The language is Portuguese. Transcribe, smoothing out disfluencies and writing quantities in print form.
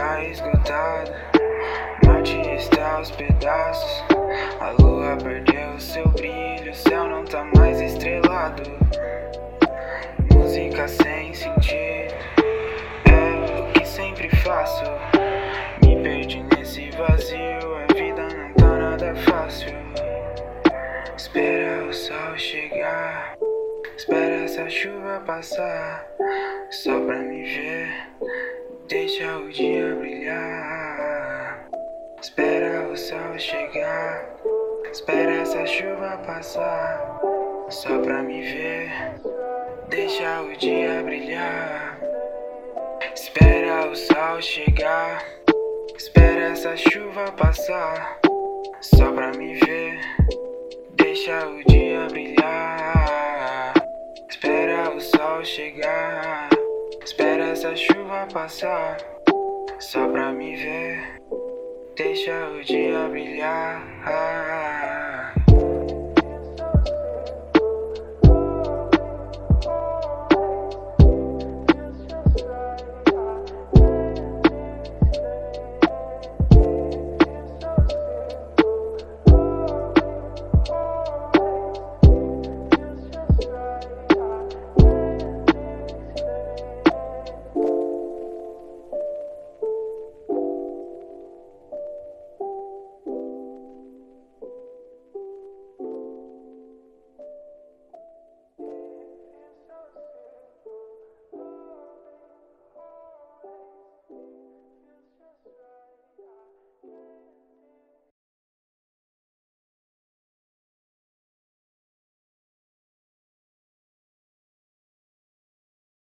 está esgotado, Marte está aos pedaços, a lua perdeu seu brilho, o céu não tá mais estrelado. Música sem sentido, é o que sempre faço. Me perdi nesse vazio, a vida não tá nada fácil. Espera o sol chegar, espera essa chuva passar, só pra me ver, deixa o dia brilhar. Espera o sol chegar, espera essa chuva passar, só pra me ver, deixa o dia brilhar. Espera o sol chegar, espera essa chuva passar, só pra me ver, deixa o dia brilhar. Espera o sol chegar, espera essa chuva passar, só pra me ver, deixa o dia brilhar.